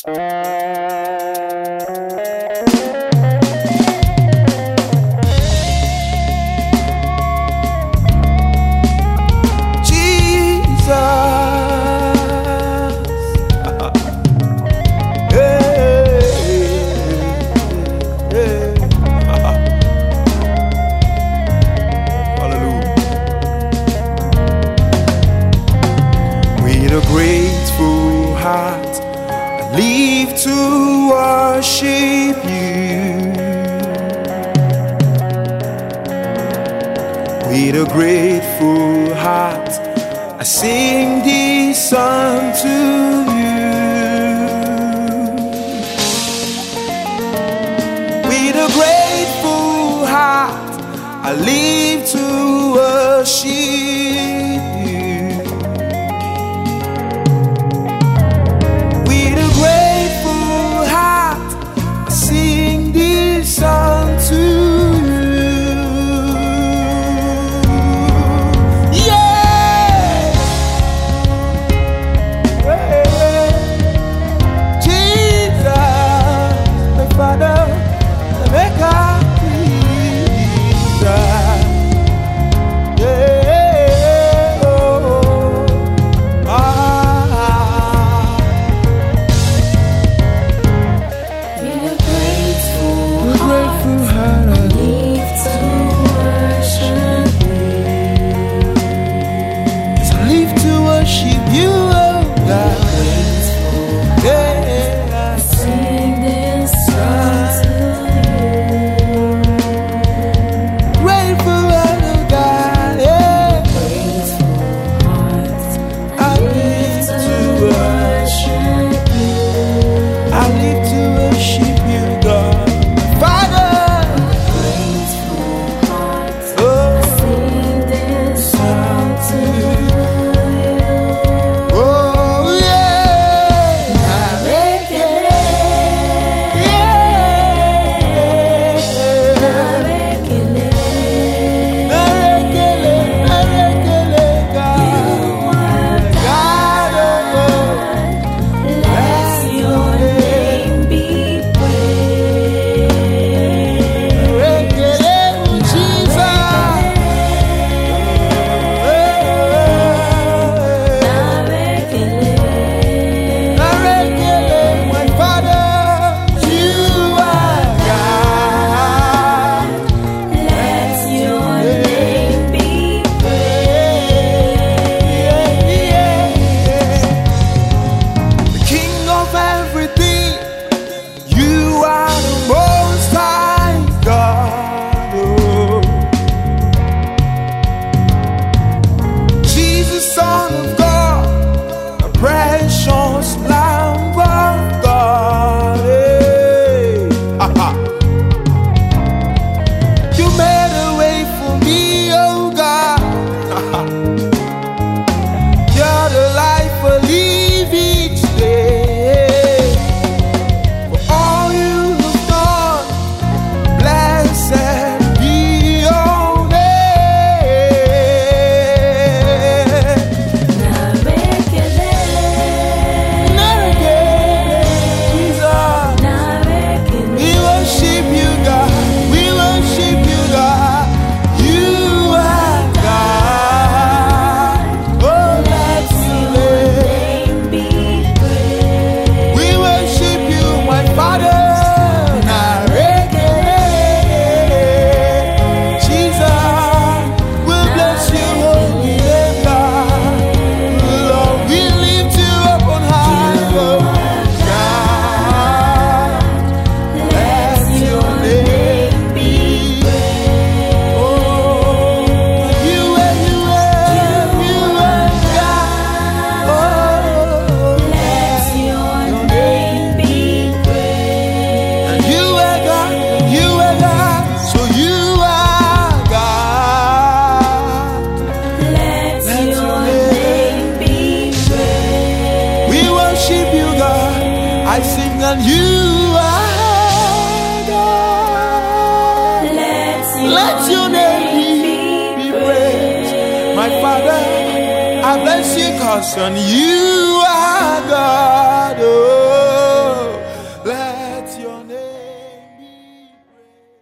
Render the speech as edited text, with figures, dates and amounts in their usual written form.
A grateful heart, I live to worship you. With a grateful heart, I sing this song to you. With a grateful heart, I live to worship you. Song to you. Yeah. Jesus, my Father, the Maker, Jesus. I sing and you are God. Let your name be praised. My Father, I bless you 'cause on you are God. Oh. your name.